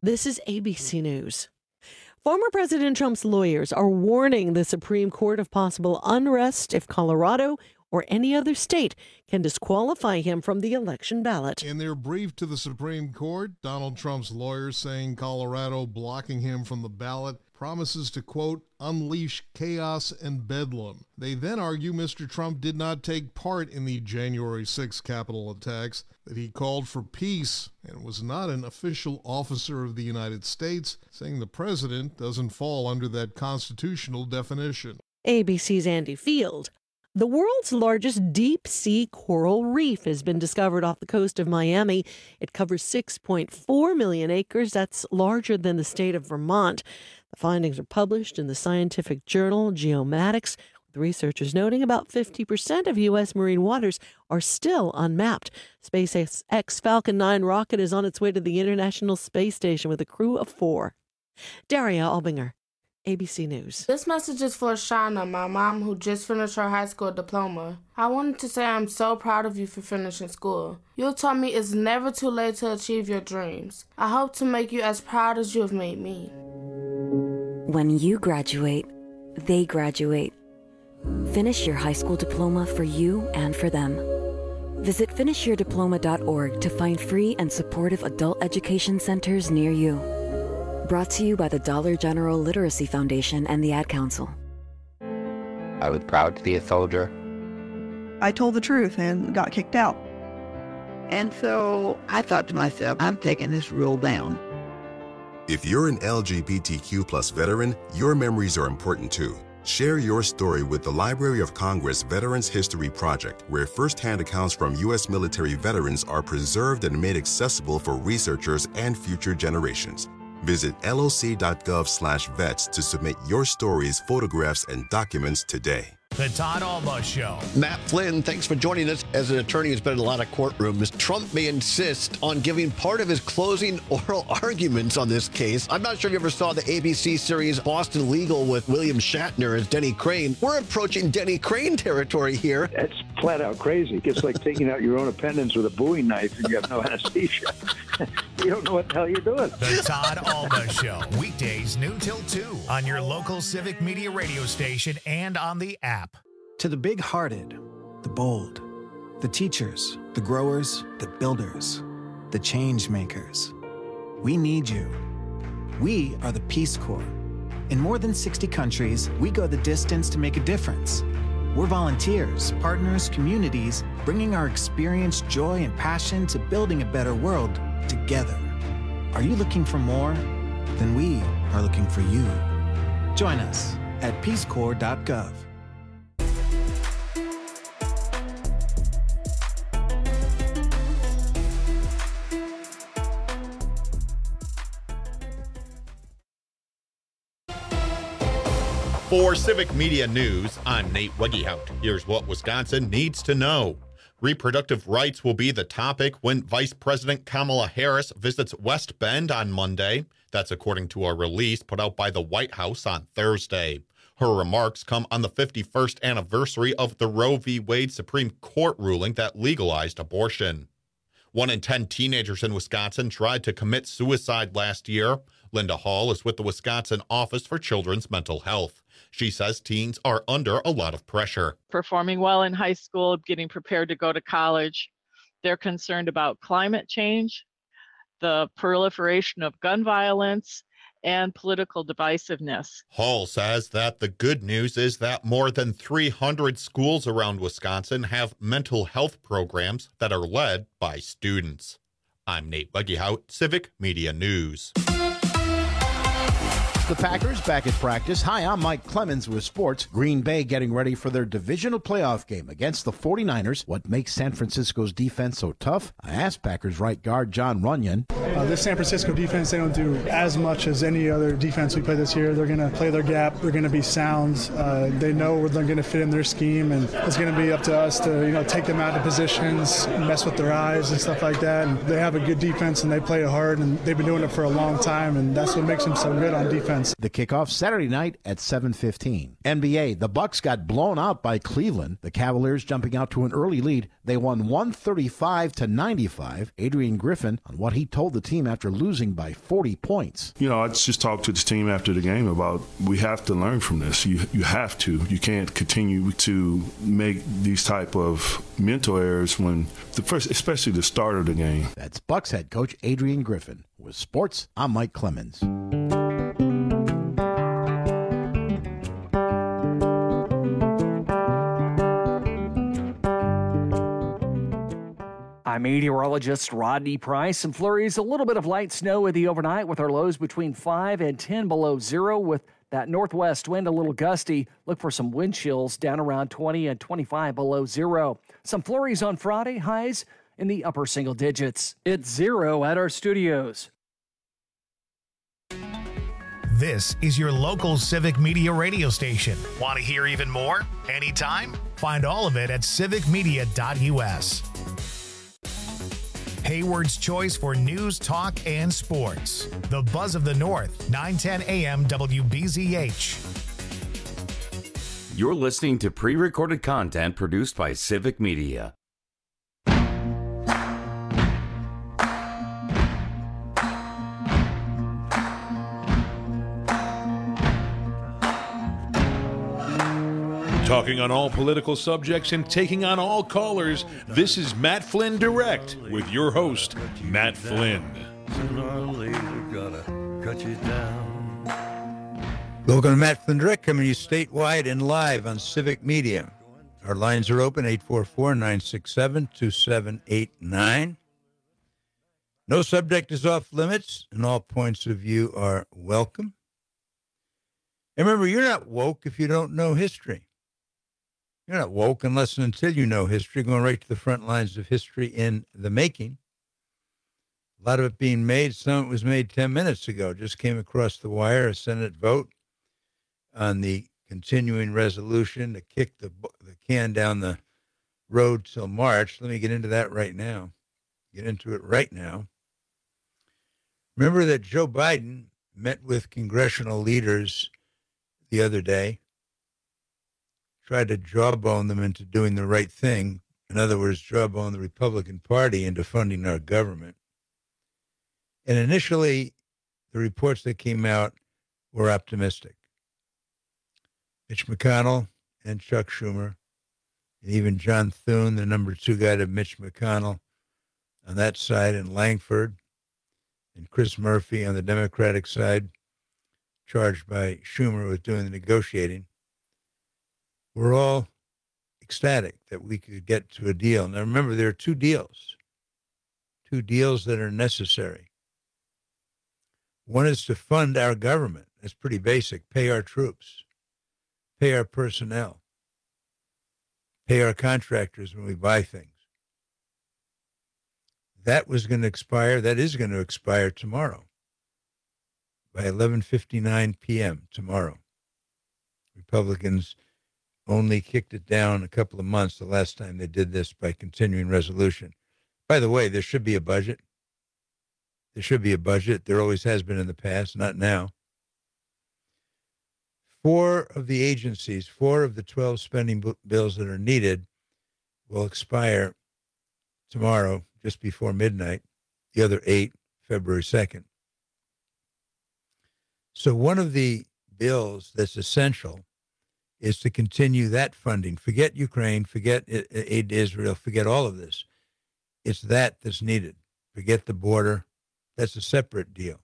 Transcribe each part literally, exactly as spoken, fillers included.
This is A B C News. Former President Trump's lawyers are warning the Supreme Court of possible unrest if Colorado or any other state can disqualify him from the election ballot. In their brief to the Supreme Court, Donald Trump's lawyers saying Colorado blocking him from the ballot promises to, quote, unleash chaos and bedlam. They then argue Mister Trump did not take part in the January sixth Capitol attacks, that he called for peace and was not an official officer of the United States, saying the president doesn't fall under that constitutional definition. A B C's Andy Field. The world's largest deep-sea coral reef has been discovered off the coast of Miami. It covers six point four million acres. That's larger than the state of Vermont. The findings are published in the scientific journal Geomatics, with researchers noting about fifty percent of U S marine waters are still unmapped. SpaceX Falcon nine rocket is on its way to the International Space Station with a crew of four. Daria Albinger, A B C News. This message is for Shauna, my mom, who just finished her high school diploma. I wanted to say I'm so proud of you for finishing school. You taught me it's never too late to achieve your dreams. I hope to make you as proud as you have made me. When you graduate, they graduate. Finish your high school diploma for you and for them. Visit finish your diploma dot org to find free and supportive adult education centers near you. Brought to you by the Dollar General Literacy Foundation and the Ad Council. I was proud to be a soldier. I told the truth and got kicked out. And so I thought to myself, I'm taking this rule down. If you're an L G B T Q plus veteran, your memories are important too. Share your story with the Library of Congress Veterans History Project, where firsthand accounts from U S military veterans are preserved and made accessible for researchers and future generations. Visit L O C dot gov slash vets to submit your stories, photographs, and documents today. The Todd Alba Show. Matt Flynn, thanks for joining us. As an attorney who's been in a lot of courtrooms, Trump may insist on giving part of his closing oral arguments on this case. I'm not sure if you ever saw the A B C series Boston Legal with William Shatner as Denny Crane. We're approaching Denny Crane territory here. That's flat out crazy. It's like taking out your own appendix with a Bowie knife and you have no anesthesia. You don't know what the hell you're doing. The Todd Alba Show. Weekdays noon till two on your local Civic Media radio station and on the app. To the big-hearted, the bold, the teachers, the growers, the builders, the change makers, we need you. We are the Peace Corps. In more than sixty countries, we go the distance to make a difference. We're volunteers, partners, communities, bringing our experience, joy, and passion to building a better world together. Are you looking for more? Then we are looking for you. Join us at peace corps dot gov. For Civic Media News, I'm Nate Wegehout. Here's what Wisconsin needs to know. Reproductive rights will be the topic when Vice President Kamala Harris visits West Bend on Monday. That's according to a release put out by the White House on Thursday. Her remarks come on the fifty-first anniversary of the Roe v. Wade Supreme Court ruling that legalized abortion. One in ten teenagers in Wisconsin tried to commit suicide last year. Linda Hall is with the Wisconsin Office for Children's Mental Health. She says teens are under a lot of pressure. Performing well in high school, getting prepared to go to college. They're concerned about climate change, the proliferation of gun violence, and political divisiveness. Hall says that the good news is that more than three hundred schools around Wisconsin have mental health programs that are led by students. I'm Nate Wegehout, Civic Media News. The Packers back at practice. Hi, I'm Mike Clemens with sports. Green Bay getting ready for their divisional playoff game against the forty-niners. What makes San Francisco's defense so tough? I asked Packers right guard John Runyon. Uh, this San Francisco defense, they don't do as much as any other defense we play this year. They're going to play their gap. They're going to be sound. Uh, they know where they're going to fit in their scheme, and it's going to be up to us to, you know, take them out of positions, mess with their eyes and stuff like that. And they have a good defense, and they play it hard, and they've been doing it for a long time, and that's what makes them so good on defense. defense. The kickoff Saturday night at seven fifteen. N B A, the Bucks got blown out by Cleveland. The Cavaliers jumping out to an early lead. They won one thirty-five to ninety-five. Adrian Griffin on what he told the team after losing by forty points. You know, I just talked to the team after the game about we have to learn from this. You you have to. You can't continue to make these type of mental errors when the first, especially the start of the game. That's Bucks head coach Adrian Griffin. With sports, I'm Mike Clemens. I'm meteorologist Rodney Price. Some flurries, a little bit of light snow with the overnight with our lows between five and ten below zero with that northwest wind a little gusty. Look for some wind chills down around twenty and twenty-five below zero. Some flurries on Friday, highs in the upper single digits. It's zero at our studios. This is your local Civic Media radio station. Want to hear even more? Anytime? Find all of it at civic media dot u s. Hayward's choice for news, talk, and sports. The Buzz of the North, nine ten a m W B Z H. You're listening to pre-recorded content produced by Civic Media. Talking on all political subjects and taking on all callers, this is Matt Flynn Direct with your host, Matt Flynn. Sooner or later, gotta cut you down. Welcome to Matt Flynn Direct, coming to you statewide and live on Civic Media. Our lines are open, eight four four, nine six seven, two seven eight nine. No subject is off limits, and all points of view are welcome. And remember, you're not woke if you don't know history. You're not woke unless and until you know history, going right to the front lines of history in the making. A lot of it being made. Some of it was made ten minutes ago. Just came across the wire, a Senate vote on the continuing resolution to kick the, the can down the road till March. Let me get into that right now. Get into it right now. Remember that Joe Biden met with congressional leaders the other day, tried to jawbone them into doing the right thing. In other words, jawbone the Republican Party into funding our government. And initially, the reports that came out were optimistic. Mitch McConnell and Chuck Schumer, and even John Thune, the number two guy to Mitch McConnell on that side, and Langford, and Chris Murphy on the Democratic side, charged by Schumer with doing the negotiating. We're all ecstatic that we could get to a deal. Now, remember, there are two deals, two deals that are necessary. One is to fund our government. That's pretty basic. Pay our troops, pay our personnel, pay our contractors when we buy things. That was going to expire. That is going to expire tomorrow by eleven fifty-nine p.m. tomorrow. Republicans only kicked it down a couple of months the last time they did this by continuing resolution. By the way, there should be a budget. There should be a budget. There always has been in the past, not now. Four of the agencies, four of the twelve spending b- bills that are needed will expire tomorrow, just before midnight. The other eight, February second. So one of the bills that's essential is to continue that funding. Forget Ukraine, forget aid to Israel, forget all of this. It's that that's needed. Forget the border. That's a separate deal.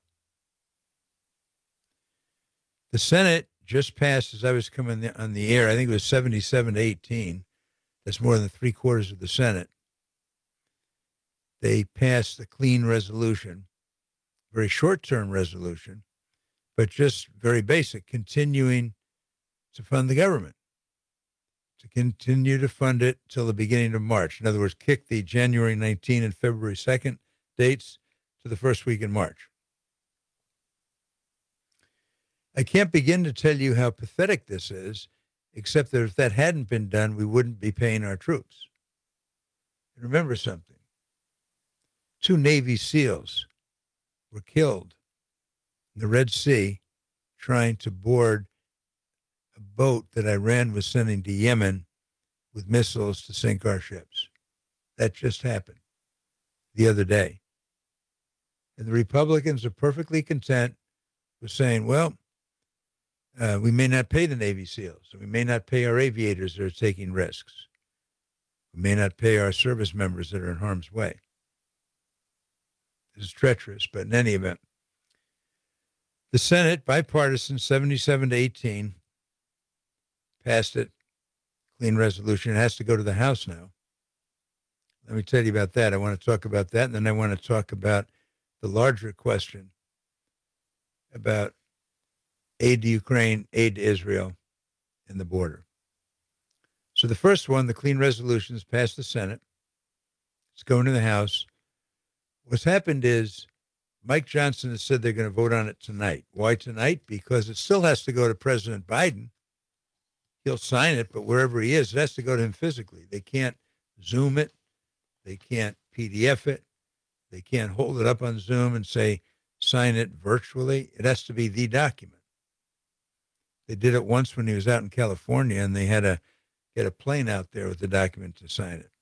The Senate just passed, as I was coming on the air, I think it was seventy-seven to eighteen. That's more than three quarters of the Senate. They passed the clean resolution, very short-term resolution, but just very basic, continuing to fund the government, to continue to fund it till the beginning of March. In other words, kick the January nineteenth and February second dates to the first week in March. I can't begin to tell you how pathetic this is, except that if that hadn't been done, we wouldn't be paying our troops. And remember something. Two Navy SEALs were killed in the Red Sea trying to board a boat that Iran was sending to Yemen with missiles to sink our ships. That just happened the other day. And the Republicans are perfectly content with saying, well, uh, we may not pay the Navy SEALs. We may not pay our aviators that are taking risks. We may not pay our service members that are in harm's way. This is treacherous, but in any event, the Senate, bipartisan, seventy-seven to eighteen, passed it. Clean resolution. It has to go to the House now. Let me tell you about that. I want to talk about that, and then I want to talk about the larger question about aid to Ukraine, aid to Israel, and the border. So the first one, the clean resolution, is passed the Senate. It's going to the House. What's happened is Mike Johnson has said they're going to vote on it tonight. Why tonight? Because it still has to go to President Biden. He'll sign it, but wherever he is, it has to go to him physically. They can't Zoom it. They can't P D F it. They can't hold it up on Zoom and say, sign it virtually. It has to be the document. They did it once when he was out in California, and they had to get a plane out there with the document to sign it.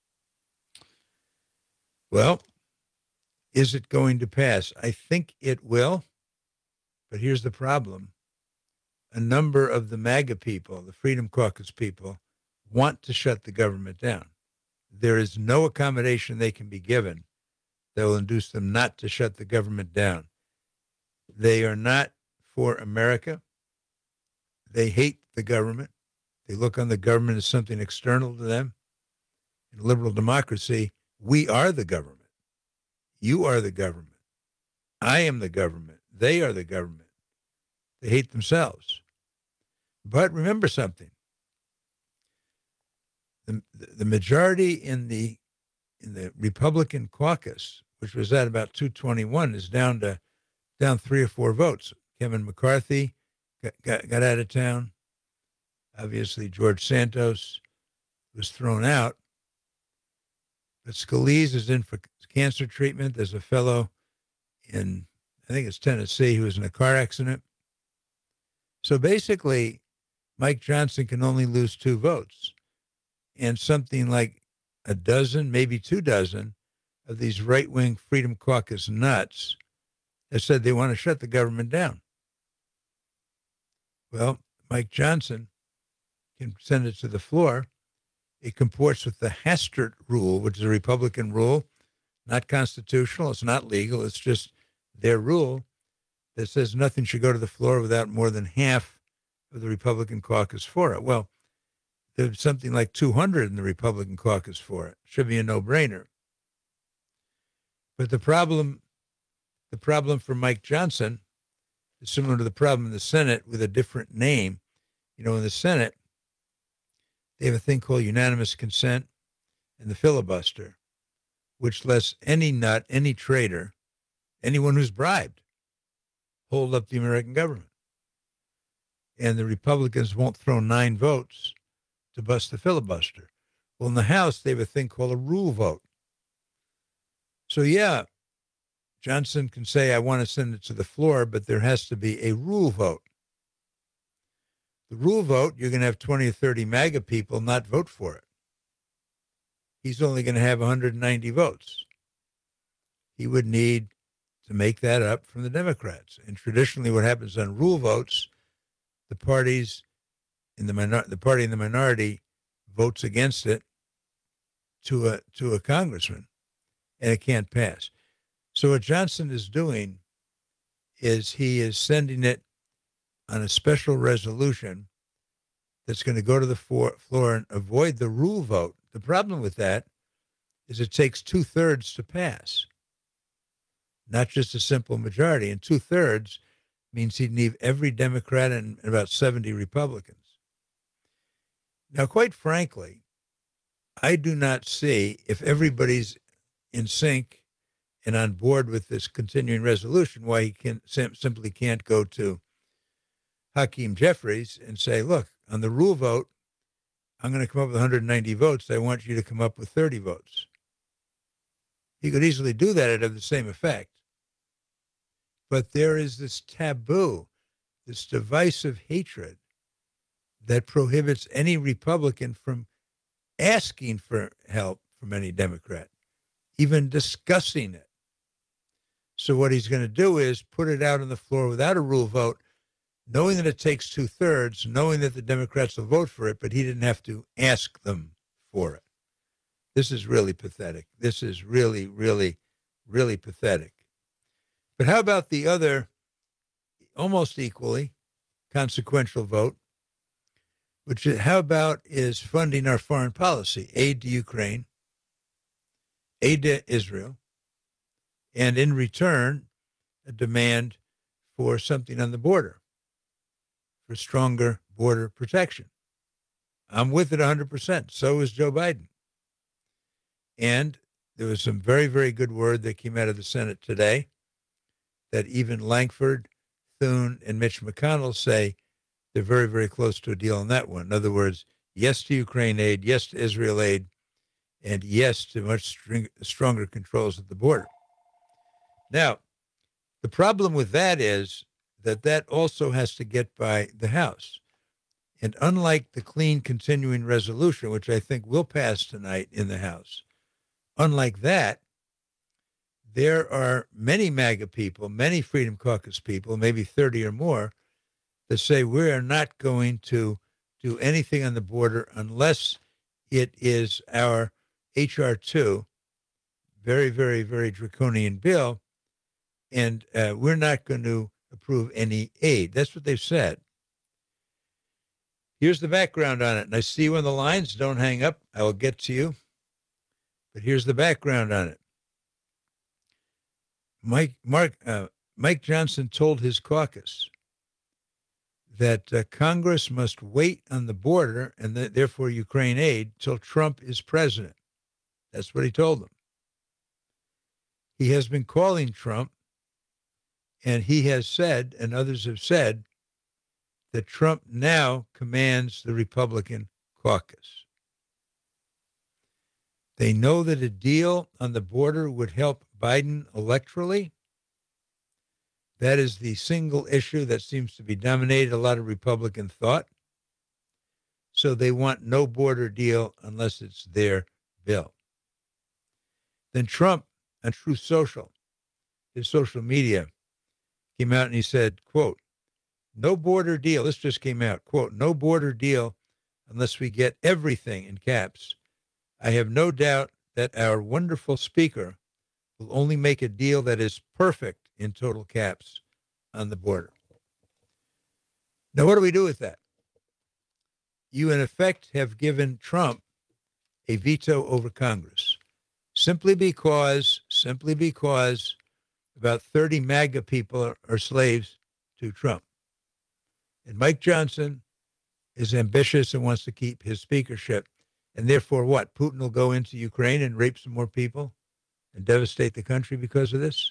Well, is it going to pass? I think it will, but here's the problem. A number of the MAGA people, the Freedom Caucus people, want to shut the government down. There is no accommodation they can be given that will induce them not to shut the government down. They are not for America. They hate the government. They look on the government as something external to them. In a liberal democracy, we are the government. You are the government. I am the government. They are the government. They hate themselves. But remember something. The, the majority in the in the Republican caucus, which was at about two twenty-one, is down to down three or four votes. Kevin McCarthy got, got, got out of town. Obviously, George Santos was thrown out. But Scalise is in for cancer treatment. There's a fellow in, I think it's Tennessee, who was in a car accident. So basically, Mike Johnson can only lose two votes. And something like a dozen, maybe two dozen, of these right-wing Freedom Caucus nuts have said they want to shut the government down. Well, Mike Johnson can send it to the floor. It comports with the Hastert rule, which is a Republican rule, not constitutional. It's not legal. It's just their rule that says nothing should go to the floor without more than half of the Republican caucus for it. Well, there's something like two hundred in the Republican caucus for it. Should be a no-brainer. But the problem, the problem for Mike Johnson is similar to the problem in the Senate with a different name. You know, in the Senate, they have a thing called unanimous consent and the filibuster, which lets any nut, any traitor, anyone who's bribed, hold up the American government. And the Republicans won't throw nine votes to bust the filibuster. Well, in the House, they have a thing called a rule vote. So, yeah, Johnson can say, I want to send it to the floor, but there has to be a rule vote. The rule vote, you're going to have twenty or thirty MAGA people not vote for it. He's only going to have one hundred ninety votes. He would need to make that up from the Democrats. And traditionally what happens on rule votes, the parties in the minor- the party in the minority votes against it to a to a congressman, and it can't pass. So what Johnson is doing is he is sending it on a special resolution that's going to go to the floor, floor and avoid the rule vote. The problem with that is it takes two-thirds to pass, not just a simple majority. And two-thirds means he'd need every Democrat and about seventy Republicans. Now, quite frankly, I do not see, if everybody's in sync and on board with this continuing resolution, why he can sim- simply can't go to Hakeem Jeffries and say, look, on the rule vote, I'm going to come up with one hundred ninety votes. I want you to come up with thirty votes. He could easily do that. It'd have the same effect. But there is this taboo this divisive hatred that prohibits any Republican from asking for help from any Democrat, even discussing it. So what he's going to do is put it out on the floor without a rule vote, knowing that it takes two-thirds, knowing that the Democrats will vote for it, but he didn't have to ask them for it. This is really pathetic. This is really, really, really pathetic. But how about the other, almost equally consequential vote, which is, how about is funding our foreign policy, aid to Ukraine, aid to Israel, and in return, a demand for something on the border, for stronger border protection. I'm with it one hundred percent. So is Joe Biden. And there was some very, very good word that came out of the Senate today that even Lankford, Thune, and Mitch McConnell say they're very, very close to a deal on that one. In other words, yes to Ukraine aid, yes to Israel aid, and yes to much string, stronger controls at the border. Now, the problem with that is that that also has to get by the House. And unlike the clean continuing resolution, which I think will pass tonight in the House, unlike that, there are many MAGA people, many Freedom Caucus people, maybe thirty or more, that say we are not going to do anything on the border unless it is our H R two, very, very, very draconian bill, and uh, we're not going to approve any aid. That's what they've said. Here's the background on it. And I see you on the lines. Don't hang up. I will get to you. But here's the background on it. Mike, Mark, uh, Mike Johnson told his caucus that uh, Congress must wait on the border and th- therefore Ukraine aid till Trump is president. That's what he told them. He has been calling Trump, and he has said, and others have said, that Trump now commands the Republican caucus. They know that a deal on the border would help Biden electorally. That is the single issue that seems to be dominated a lot of Republican thought. So they want no border deal unless it's their bill. Then Trump, on Truth Social, his social media, came out and he said, quote, no border deal. This just came out, quote, no border deal unless we get everything in caps. I have no doubt that our wonderful speaker will only make a deal that is perfect in total caps on the border. Now, what do we do with that? You, in effect, have given Trump a veto over Congress simply because, simply because about thirty MAGA people are, are slaves to Trump. And Mike Johnson is ambitious and wants to keep his speakership. And therefore, what? Putin will go into Ukraine and rape some more people and devastate the country because of this?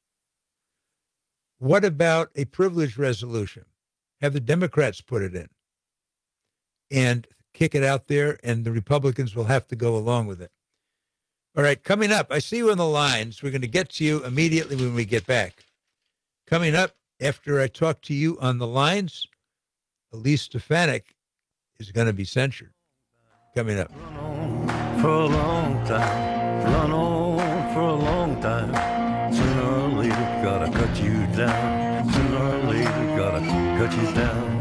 What about a privilege resolution? Have the Democrats put it in and kick it out there, and the Republicans will have to go along with it. All right, coming up, I see you on the lines. We're going to get to you immediately when we get back. Coming up, after I talk to you on the lines, Elise Stefanik is going to be censured. Coming up. For a long time, run on for a long time. Sooner or later, gotta cut you down. Sooner or later, gotta cut you down.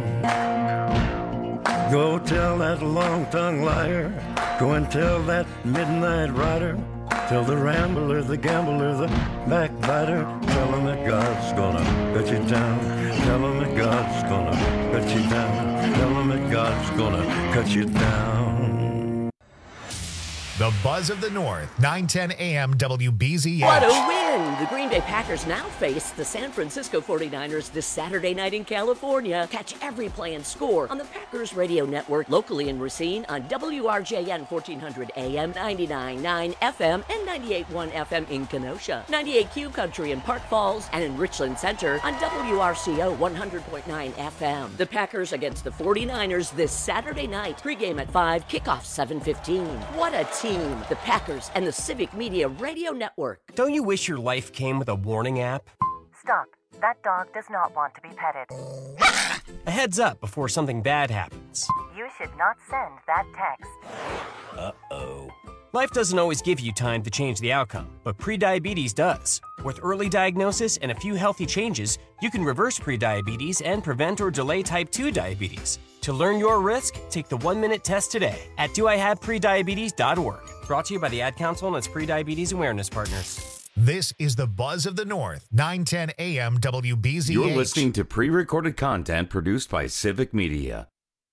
Go tell that long-tongued liar. Go and tell that midnight rider. Tell the rambler, the gambler, the backbiter. Tell him that God's gonna cut you down. Tell him that God's gonna cut you down. Tell him that God's gonna cut you down. The Buzz of the North, nine ten a.m. W B Z H. What a win! The Green Bay Packers now face the San Francisco forty-niners this Saturday night in California. Catch every play and score on the Packers Radio Network, locally in Racine on W R J N fourteen hundred A M, ninety-nine point nine F M, and ninety-eight point one F M in Kenosha, ninety-eight Q Country in Park Falls, and in Richland Center on W R C O one hundred point nine F M. The Packers against the forty-niners this Saturday night. Pregame at five, kickoff seven fifteen. What a team! The Packers and the Civic Media Radio Network. Don't you wish your life came with a warning app? Stop. That dog does not want to be petted. A heads up before something bad happens. You should not send that text. Uh-oh. Life doesn't always give you time to change the outcome, but prediabetes does. With early diagnosis and a few healthy changes, you can reverse prediabetes and prevent or delay type two diabetes. To learn your risk, take the one-minute test today at do I have prediabetes dot org. Brought to you by the Ad Council and its Prediabetes Awareness Partners. This is the Buzz of the North, nine ten A M W B Z H. You're listening to pre-recorded content produced by Civic Media.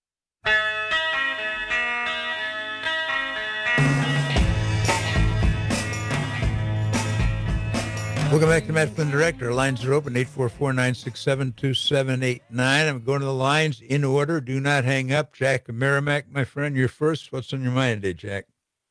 Welcome back to Matt Flynn Direct. Our lines are open, eight four four, nine six seven, two seven eight nine. I'm going to the lines in order. Do not hang up. Jack Merrimack, my friend, you're first. What's on your mind today, Jack?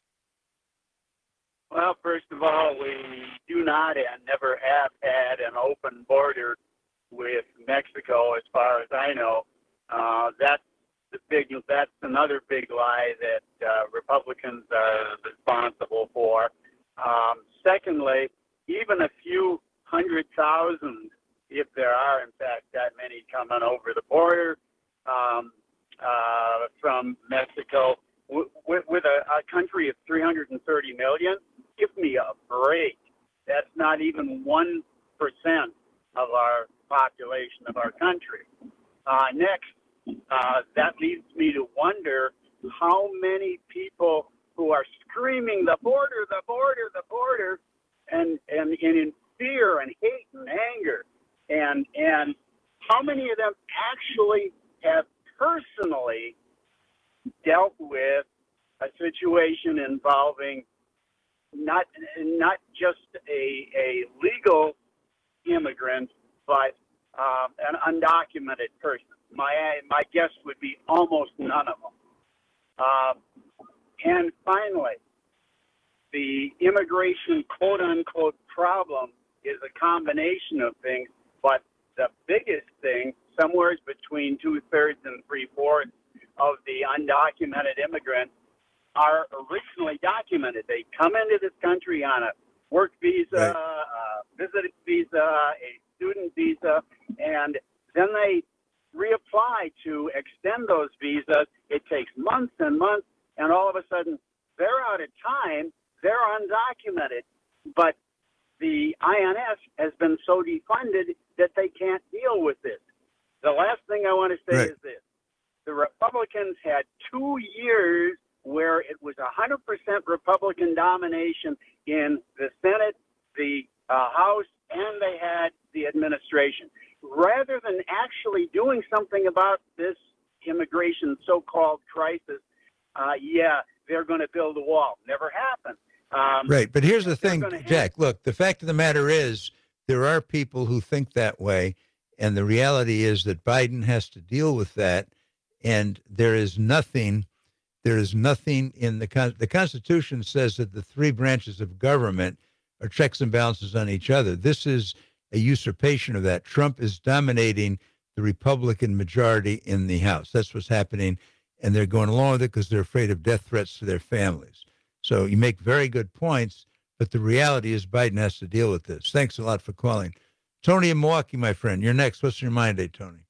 Well, first of all, we do not and never have had an open border with Mexico, as far as I know. Uh, that's the big. That's another big lie that uh, Republicans are responsible for. Um, secondly, even a few hundred thousand, if there are, in fact, that many coming over the border um, uh, from Mexico, w- w- with a, a country of three hundred thirty million, give me a break. That's not even one percent of our population of our country. Uh, next, uh, that leads me to wonder how many people who are screaming, the border, the border, the border, And, and and in fear and hate and anger, and and how many of them actually have personally dealt with a situation involving not not just a a legal immigrant, but um, an undocumented person? My my guess would be almost none of them. Uh, and finally, the immigration quote-unquote problem is a combination of things, but the biggest thing, somewhere between two-thirds and three-fourths of the undocumented immigrants are originally documented. They come into this country on a work visa, a visit visa, a student visa, and then they reapply to extend those visas. It takes months and months, and all of a sudden they're out of time. They're undocumented, but the I N S has been so defunded that they can't deal with this. The last thing I want to say right. is this. The Republicans had two years where it was one hundred percent Republican domination in the Senate, the uh, House, and they had the administration. Rather than actually doing something about this immigration so-called crisis, uh, yeah, they're going to build a wall. Never happened. Um, right, but here's the thing, Jack. Look, the fact of the matter is there are people who think that way, and the reality is that Biden has to deal with that, and there is nothing, there is nothing in the con- the Constitution says that the three branches of government are checks and balances on each other. This is a usurpation of that. Trump is dominating the Republican majority in the House. That's what's happening, and they're going along with it because they're afraid of death threats to their families. So you make very good points, but the reality is Biden has to deal with this. Thanks a lot for calling. Tony in Milwaukee, my friend, you're next. What's your mind today, Tony?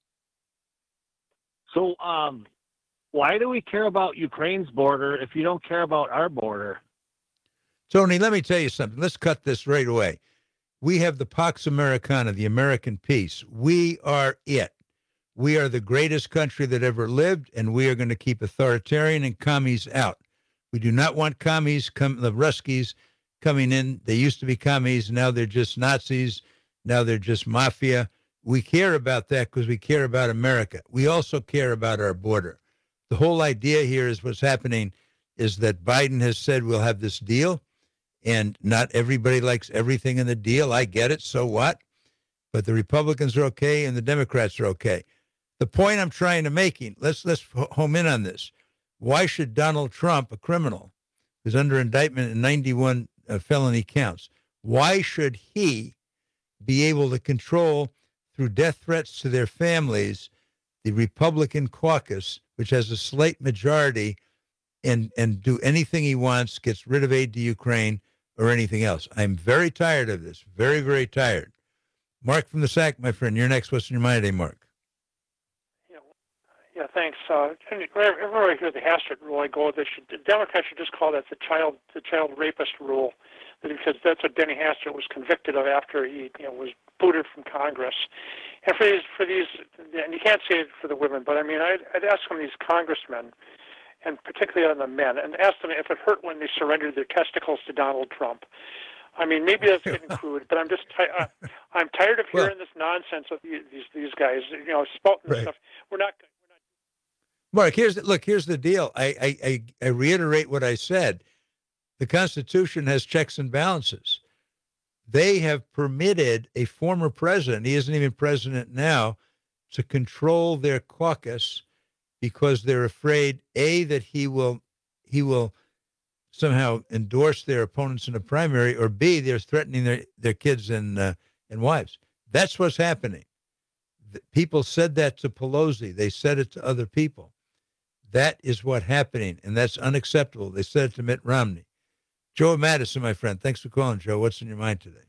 So um, why do we care about Ukraine's border if you don't care about our border? Tony, let me tell you something. Let's cut this right away. We have the Pax Americana, the American peace. We are it. We are the greatest country that ever lived, and we are going to keep authoritarian and commies out. We do not want commies, com- the Ruskies coming in. They used to be commies. Now they're just Nazis. Now they're just mafia. We care about that because we care about America. We also care about our border. The whole idea here is what's happening is that Biden has said we'll have this deal, and not everybody likes everything in the deal. I get it. So what? But the Republicans are okay and the Democrats are okay. The point I'm trying to make, let's let's home in on this. Why should Donald Trump, a criminal, who's under indictment in ninety-one uh, felony counts, why should he be able to control, through death threats to their families, the Republican caucus, which has a slight majority, and, and do anything he wants, gets rid of aid to Ukraine or anything else? I'm very tired of this, very, very tired. Mark from the S A C, my friend. You're next. What's in your mind today, Mark? Yeah, thanks. Uh, everywhere I hear the Hastert rule, I go, they should, the Democrats should just call that the child the child rapist rule, because that's what Denny Hastert was convicted of after he you know, was booted from Congress. And for these, for these, and you can't say it for the women, but I mean, I'd, I'd ask some of these congressmen, and particularly on the men, and ask them if it hurt when they surrendered their testicles to Donald Trump. I mean, maybe that's getting crude, but I'm just t- uh, I'm tired of hearing well, this nonsense of these these guys, you know, spouting right. stuff. We're not. Mark, here's the, look. Here's the deal. I, I, I, I reiterate what I said. The Constitution has checks and balances. They have permitted a former president, he isn't even president now, to control their caucus because they're afraid, A, that he will he will somehow endorse their opponents in a primary, or B, they're threatening their, their kids and uh, and wives. That's what's happening. The, people said that to Pelosi. They said it to other people. That is what's happening, and that's unacceptable. They said it to Mitt Romney. Joe Madison, my friend, thanks for calling, Joe. What's in your mind today?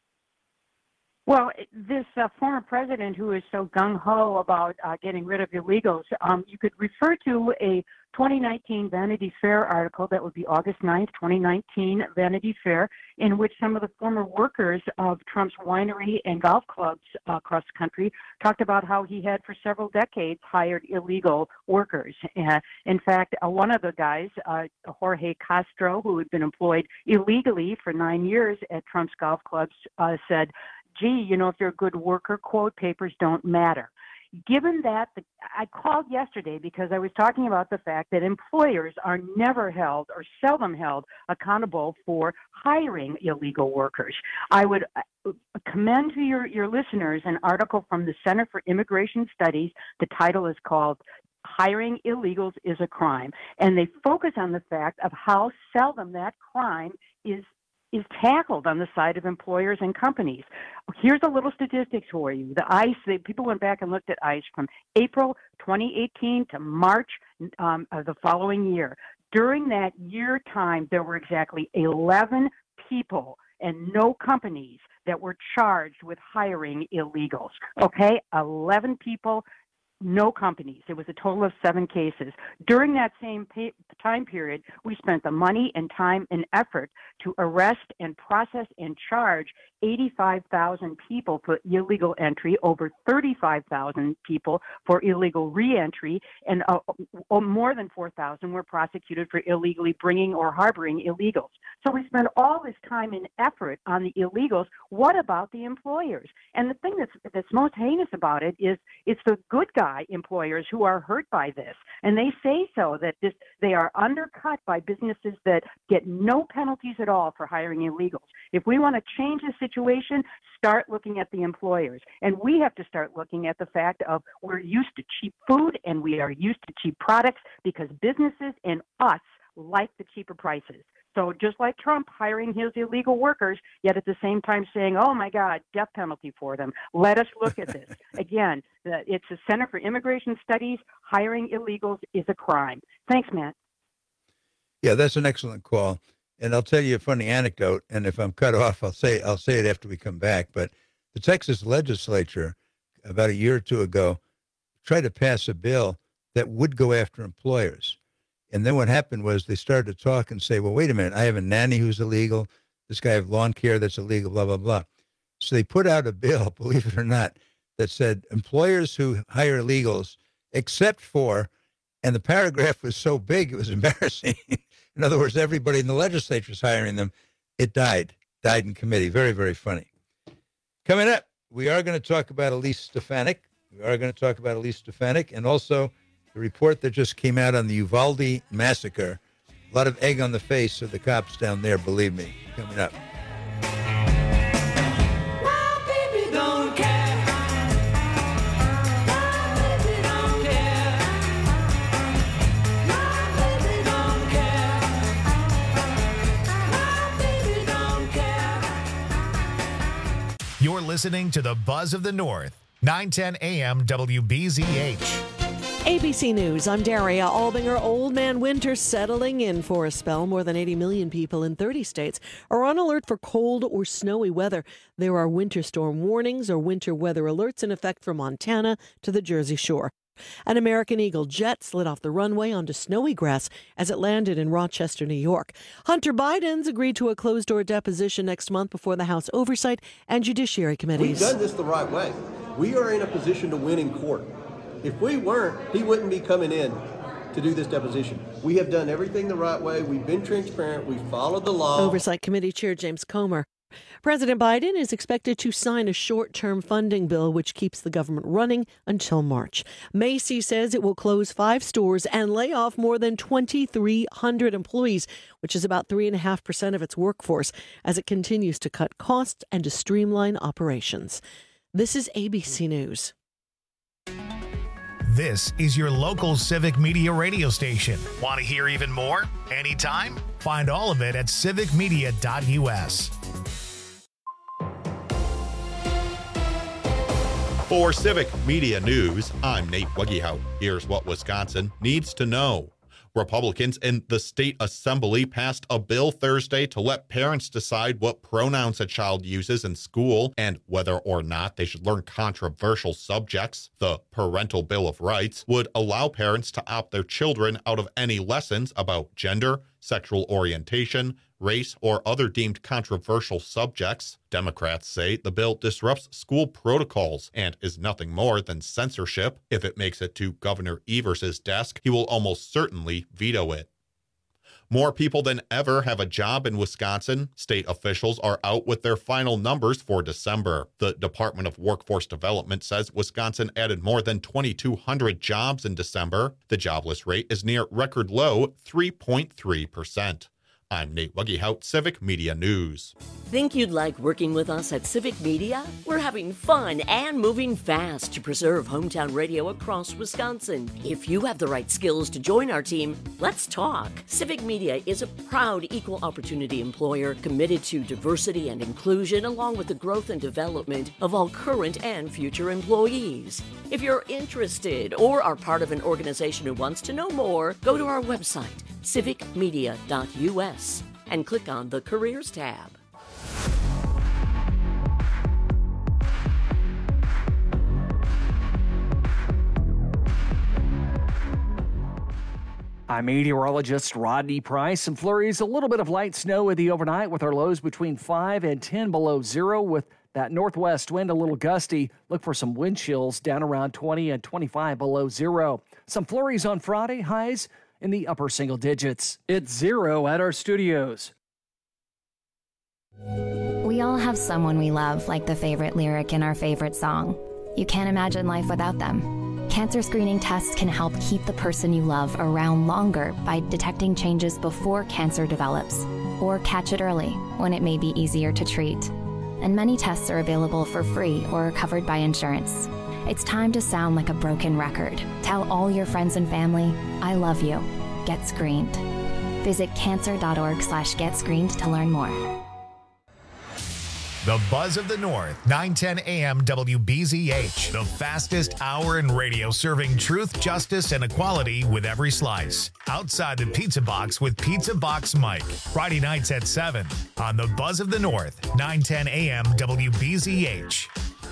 Well, this uh, former president who is so gung-ho about uh, getting rid of illegals, um, you could refer to a twenty nineteen Vanity Fair article, that would be August ninth, twenty nineteen Vanity Fair, in which some of the former workers of Trump's winery and golf clubs uh, across the country talked about how he had for several decades hired illegal workers. Uh, in fact, uh, one of the guys, uh, Jorge Castro, who had been employed illegally for nine years at Trump's golf clubs, uh, said, gee, you know, if you're a good worker, quote, papers don't matter. Given that, the, I called yesterday because I was talking about the fact that employers are never held or seldom held accountable for hiring illegal workers. I would commend to your, your listeners an article from the Center for Immigration Studies. The title is called Hiring Illegals is a Crime. And they focus on the fact of how seldom that crime is is tackled on the side of employers and companies. Here's a little statistics for you. The ICE, they, people went back and looked at ICE from April twenty eighteen to March um, of the following year. During that year time, there were exactly eleven people and no companies that were charged with hiring illegals. Okay, eleven people, no companies. It was a total of seven cases. During that same pay- time period, we spent the money and time and effort to arrest and process and charge eighty-five thousand people for illegal entry, over thirty-five thousand people for illegal reentry, and uh, more than four thousand were prosecuted for illegally bringing or harboring illegals. So we spent all this time and effort on the illegals. What about the employers? And the thing that's, that's most heinous about it is it's the good guy employers who are hurt by this. And they say so, that this they are undercut by businesses that get no penalties at all for hiring illegals. If we want to change the situation, start looking at the employers. And we have to start looking at the fact of we're used to cheap food and we are used to cheap products because businesses and us like the cheaper prices. So just like Trump hiring his illegal workers, yet at the same time saying, oh, my God, death penalty for them. Let us look at this. Again, the, it's the Center for Immigration Studies. Hiring illegals is a crime. Thanks, Matt. Yeah, that's an excellent call. And I'll tell you a funny anecdote. And if I'm cut off, I'll say I'll say it after we come back. But the Texas legislature, about a year or two ago, tried to pass a bill that would go after employers. And then what happened was they started to talk and say, well, wait a minute, I have a nanny who's illegal. This guy have lawn care that's illegal, blah, blah, blah. So they put out a bill, believe it or not, that said employers who hire illegals, except for, and the paragraph was so big, it was embarrassing. In other words, everybody in the legislature is hiring them. It died, died in committee. Very, very funny. Coming up, we are going to talk about Elise Stefanik. We are going to talk about Elise Stefanik and also the report that just came out on the Uvalde massacre. A lot of egg on the face of the cops down there, believe me. Coming up. You're listening to the Buzz of the North, nine ten A M W B Z H. A B C News, I'm Daria Albinger. Old Man Winter settling in for a spell. More than eighty million people in thirty states are on alert for cold or snowy weather. There are winter storm warnings or winter weather alerts in effect from Montana to the Jersey Shore. An American Eagle jet slid off the runway onto snowy grass as it landed in Rochester, New York. Hunter Biden's agreed to a closed-door deposition next month before the House Oversight and Judiciary Committees. We've done this the right way. We are in a position to win in court. If we weren't, he wouldn't be coming in to do this deposition. We have done everything the right way. We've been transparent. We've followed the law. Oversight Committee Chair James Comer. President Biden is expected to sign a short-term funding bill which keeps the government running until March. Macy's says it will close five stores and lay off more than twenty-three hundred employees, which is about three point five percent of its workforce, as it continues to cut costs and to streamline operations. This is A B C News. This is your local Civic Media radio station. Want to hear even more? Anytime? Find all of it at civic media dot u s. For Civic Media News, I'm Nate Wuggehout. Here's what Wisconsin needs to know. Republicans in the state assembly passed a bill Thursday to let parents decide what pronouns a child uses in school and whether or not they should learn controversial subjects. The Parental Bill of Rights would allow parents to opt their children out of any lessons about gender, sexual orientation, race, or other deemed controversial subjects. Democrats say the bill disrupts school protocols and is nothing more than censorship. If it makes it to Governor Evers's desk, he will almost certainly veto it. More people than ever have a job in Wisconsin. State officials are out with their final numbers for December. The Department of Workforce Development says Wisconsin added more than twenty-two hundred jobs in December. The jobless rate is near record low, three point three percent. I'm Nate Wuggehout, Civic Media News. Think you'd like working with us at Civic Media? We're having fun and moving fast to preserve hometown radio across Wisconsin. If you have the right skills to join our team, let's talk. Civic Media is a proud equal opportunity employer committed to diversity and inclusion, along with the growth and development of all current and future employees. If you're interested or are part of an organization who wants to know more, go to our website, civic media dot u s, and click on the Careers tab. I'm meteorologist Rodney Price. Some flurries, a little bit of light snow with the overnight with our lows between five and ten below zero with that northwest wind a little gusty. Look for some wind chills down around twenty and twenty-five below zero. Some flurries on Friday, highs in the upper single digits. It's zero at our studios. We all have someone we love, like the favorite lyric in our favorite song. You can't imagine life without them. Cancer screening tests can help keep the person you love around longer by detecting changes before cancer develops, or catch it early when it may be easier to treat. And many tests are available for free or are covered by insurance. It's time to sound like a broken record. Tell all your friends and family, I love you. Get screened. Visit cancer dot org slash get screened to learn more. The Buzz of the North, nine ten a m W B Z H. The fastest hour in radio, serving truth, justice, and equality with every slice. Outside the Pizza Box with Pizza Box Mike. Friday nights at seven on The Buzz of the North, nine ten a m W B Z H.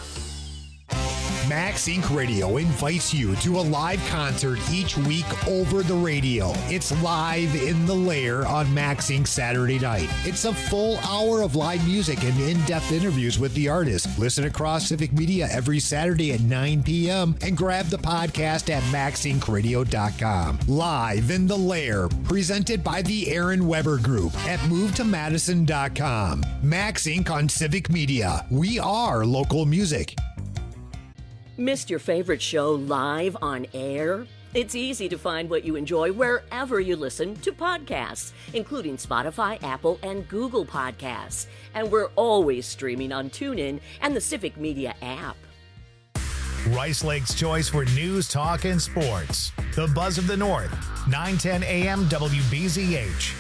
Max Incorporated. Radio invites you to a live concert each week over the radio. It's Live in the Lair on Max Incorporated. Saturday night. It's a full hour of live music and in-depth interviews with the artist. Listen across Civic Media every Saturday at nine p m and grab the podcast at max inc radio dot com. Live in the Lair, presented by the Aaron Weber Group at move to madison dot com. Max Incorporated on Civic Media. We are local music. Missed your favorite show live on air? It's easy to find what you enjoy wherever you listen to podcasts, including Spotify, Apple, and Google Podcasts. And we're always streaming on TuneIn and the Civic Media app. Rice Lake's choice for news, talk, and sports. The Buzz of the North, nine ten a m W B Z H.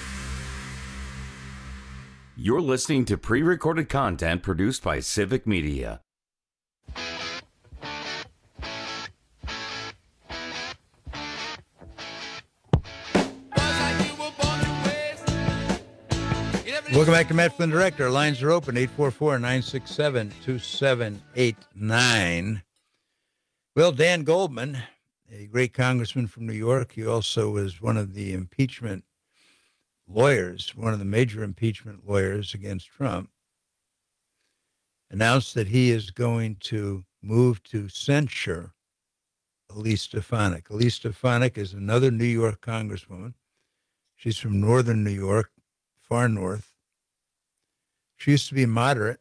You're listening to pre-recorded content produced by Civic Media. Welcome back to Matt Flynn Direct. Our lines are open, eight four four, nine six seven, two seven eight nine. Well, Dan Goldman, a great congressman from New York, he also was one of the impeachment lawyers, one of the major impeachment lawyers against Trump, announced that he is going to move to censure Elise Stefanik. Elise Stefanik is another New York congresswoman. She's from northern New York, far north. She used to be moderate,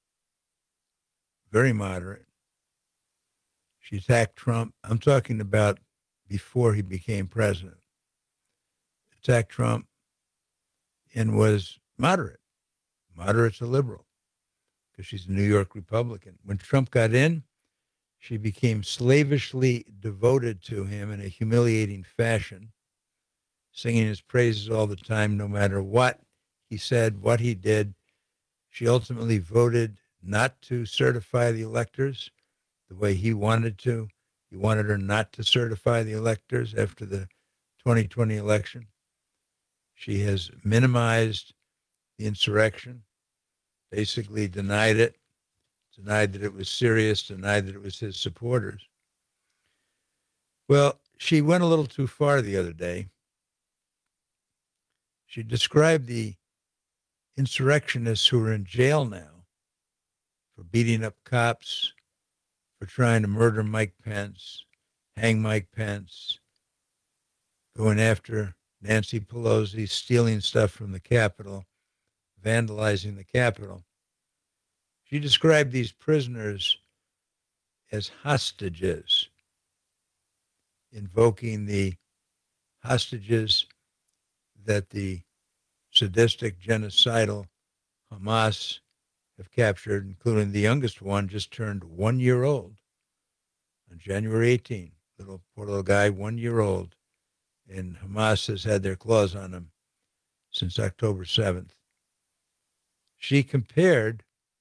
very moderate. She attacked Trump. I'm talking about before he became president. Attacked Trump and was moderate, moderate to liberal, because she's a New York Republican. When Trump got in, she became slavishly devoted to him in a humiliating fashion, singing his praises all the time, no matter what he said, what he did. She ultimately voted not to certify the electors the way he wanted to. He wanted her not to certify the electors after the twenty twenty election. She has minimized the insurrection, basically denied it, denied that it was serious, denied that it was his supporters. Well, she went a little too far the other day. She described the insurrectionists who are in jail now for beating up cops, for trying to murder Mike Pence, hang Mike Pence, going after Nancy Pelosi, stealing stuff from the Capitol, vandalizing the Capitol. She described these prisoners as hostages, invoking the hostages that the sadistic, genocidal Hamas have captured, including the youngest one, just turned one year old on January eighteenth. Little poor little guy, one year old, and Hamas has had their claws on him since October seventh. She compared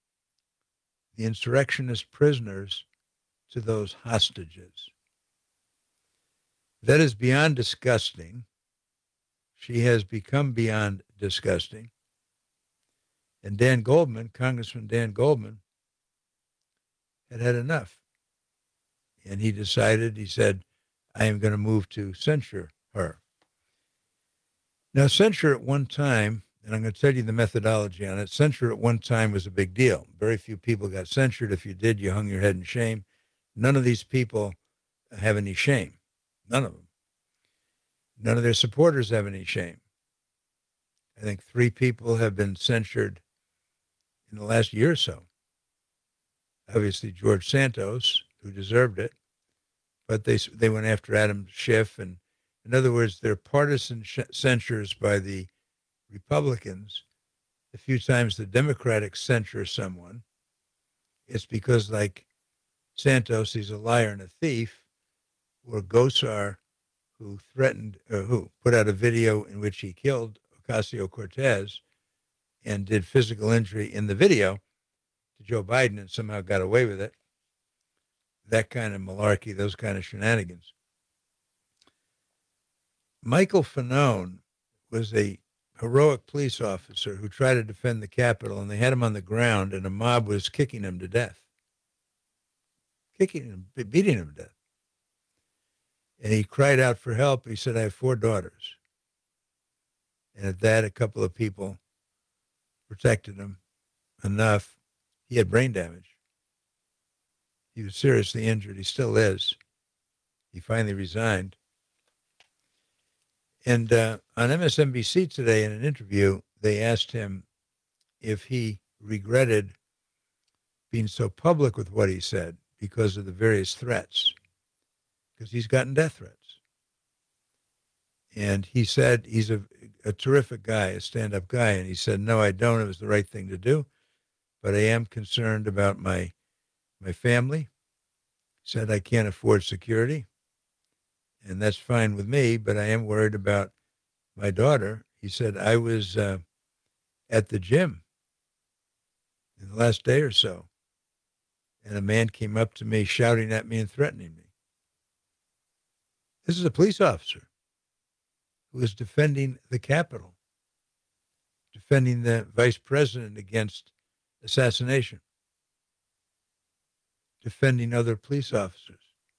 the insurrectionist prisoners to those hostages. That is beyond disgusting. She has become beyond disgusting. And Dan Goldman, Congressman Dan Goldman, had had enough. And he decided, he said, I am going to move to censure her. Now, censure at one time, and I'm going to tell you the methodology on it, censure at one time was a big deal. Very few people got censured. If you did, you hung your head in shame. None of these people have any shame. None of them. None of their supporters have any shame. I think three people have been censured in the last year or so. Obviously, George Santos, who deserved it, but they they went after Adam Schiff. And in other words, they're partisan sh- censures by the Republicans. The few times the Democrats censure someone, it's because, like Santos, he's a liar and a thief, or Gosar, who threatened, or who put out a video in which he killed Ocasio-Cortez and did physical injury in the video to Joe Biden and somehow got away with it. That kind of malarkey, those kind of shenanigans. Michael Fanone was a heroic police officer who tried to defend the Capitol, and they had him on the ground, and a mob was kicking him to death. Kicking him, beating him to death. And he cried out for help. He said, I have four daughters. And at that, a couple of people protected him enough. He had brain damage. He was seriously injured. He still is. He finally resigned. And uh, on M S N B C today, in an interview, they asked him if he regretted being so public with what he said because of the various threats, because he's gotten death threats. And he said he's a, a terrific guy, a stand-up guy. And he said, no, I don't. It was the right thing to do. But I am concerned about my my family. He said, I can't afford security. And that's fine with me, but I am worried about my daughter. He said, I was uh, at the gym in the last day or so, and a man came up to me shouting at me and threatening me. This is a police officer who is defending the Capitol, defending the vice president against assassination, defending other police officers.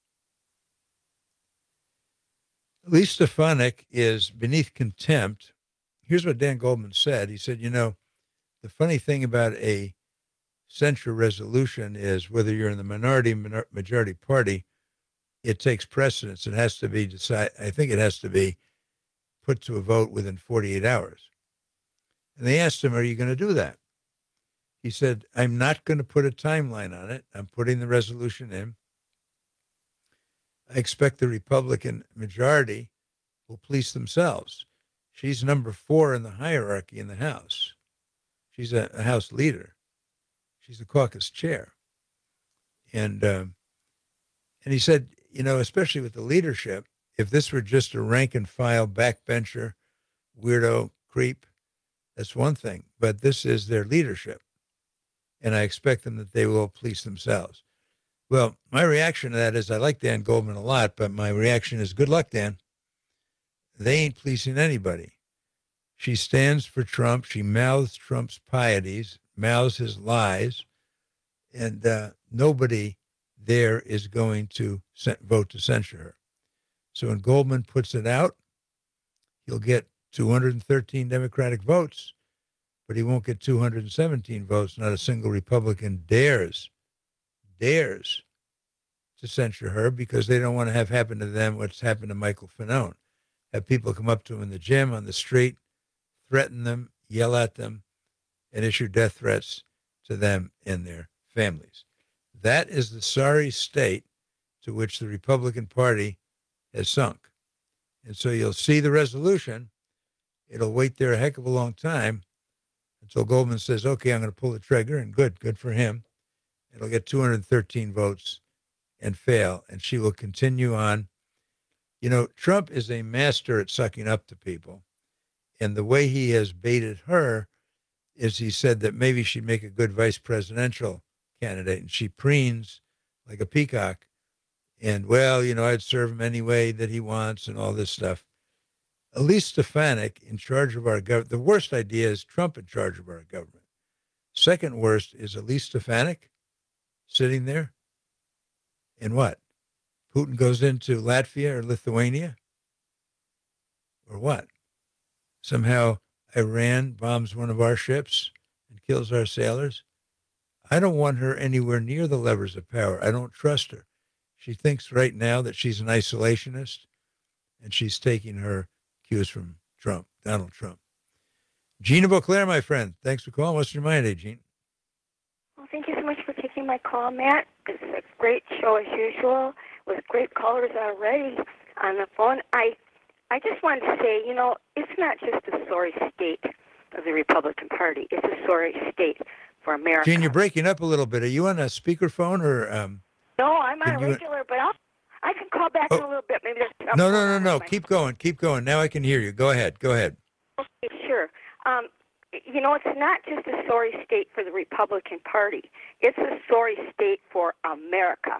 Elise Stefanik is beneath contempt. Here's what Dan Goldman said. He said, you know, the funny thing about a censure resolution is whether you're in the minority minor- majority party, it takes precedence. It has to be decided. I think it has to be put to a vote within forty-eight hours. And they asked him, are you going to do that? He said, I'm not going to put a timeline on it. I'm putting the resolution in. I expect the Republican majority will police themselves. She's number four in the hierarchy in the House. She's a, a House leader. She's the caucus chair. And um, and he said, you know, especially with the leadership, if this were just a rank and file backbencher, weirdo, creep, that's one thing. But this is their leadership. And I expect them that they will police themselves. Well, my reaction to that is I like Dan Goldman a lot, but my reaction is good luck, Dan. They ain't policing anybody. She stands for Trump. She mouths Trump's pieties, mouths his lies, and uh, nobody there is going to vote to censure her. So when Goldman puts it out, he'll get two hundred thirteen Democratic votes, but he won't get two hundred seventeen votes. Not a single Republican dares dares to censure her because they don't want to have happen to them what's happened to Michael Fanone. Have people come up to him in the gym, on the street, threaten them, yell at them, and issue death threats to them and their families. That is the sorry state to which the Republican Party has sunk. And so you'll see the resolution. It'll wait there a heck of a long time until Goldman says, okay, I'm going to pull the trigger, and good, good for him. It'll get two hundred thirteen votes and fail, and she will continue on. You know, Trump is a master at sucking up to people, and the way he has baited her is he said that maybe she'd make a good vice presidential candidate, and she preens like a peacock, and, well, you know, I'd serve him any way that he wants and all this stuff. Elise Stefanik in charge of our government. The worst idea is Trump in charge of our government. Second worst is Elise Stefanik sitting there. And what? Putin goes into Latvia or Lithuania? Or what? Somehow Iran bombs one of our ships and kills our sailors? I don't want her anywhere near the levers of power. I don't trust her. She thinks right now that she's an isolationist, and she's taking her cues from Trump, Donald Trump. Gina Beauclair, my friend, thanks for calling. What's your mind, eh, Gene? Well, thank you so much for taking my call, Matt. It's a great show as usual with great callers already on the phone. I I just wanted to say, you know, it's not just a sorry state of the Republican Party. It's a sorry state for America. Gene, you're breaking up a little bit. Are you on a speakerphone or? Um, no, I'm on a you... regular, but I'll, I can call back oh. in a little bit. Maybe that's no, no, no, no. Keep going. Keep going. Now I can hear you. Go ahead. Go ahead. Okay, sure. Um, you know, it's not just a sorry state for the Republican Party. It's a sorry state for America.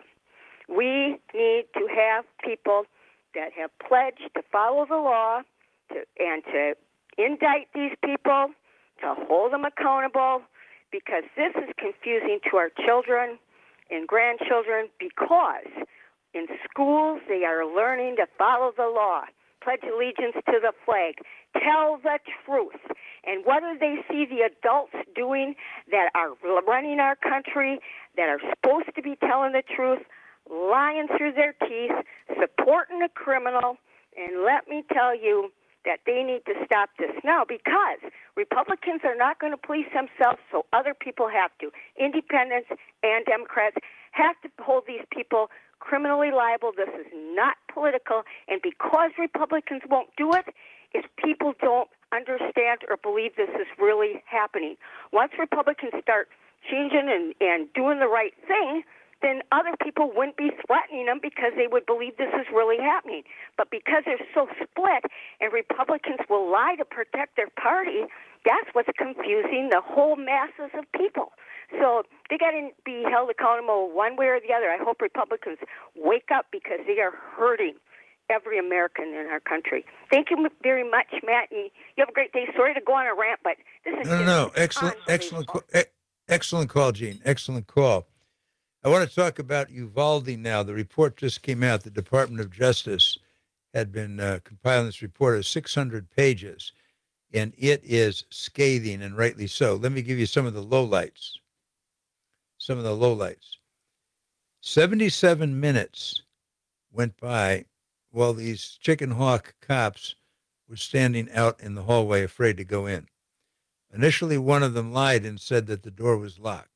We need to have people that have pledged to follow the law to, and to indict these people, to hold them accountable, because this is confusing to our children and grandchildren, because in schools they are learning to follow the law, pledge allegiance to the flag, tell the truth. And whether they see the adults doing that are running our country, that are supposed to be telling the truth, lying through their teeth, supporting a criminal, and let me tell you that they need to stop this now, because Republicans are not going to police themselves, so other people have to. Independents and Democrats have to hold these people criminally liable. This is not political, and because Republicans won't do it, is people don't understand or believe this is really happening. Once Republicans start changing and, and doing the right thing, then other people wouldn't be threatening them because they would believe this is really happening. But because they're so split and Republicans will lie to protect their party, that's what's confusing the whole masses of people. So they got to be held accountable one way or the other. I hope Republicans wake up, because they are hurting every American in our country. Thank you very much, Matt, and you have a great day. Sorry to go on a rant, but this is No, no, no. Excellent, excellent, e- excellent call, Gene. Excellent call. I want to talk about Uvalde now. The report just came out. The Department of Justice had been uh, compiling this report of six hundred pages, and it is scathing, and rightly so. Let me give you some of the lowlights. Some of the lowlights. seventy-seven minutes went by while these chicken hawk cops were standing out in the hallway afraid to go in. Initially, one of them lied and said that the door was locked.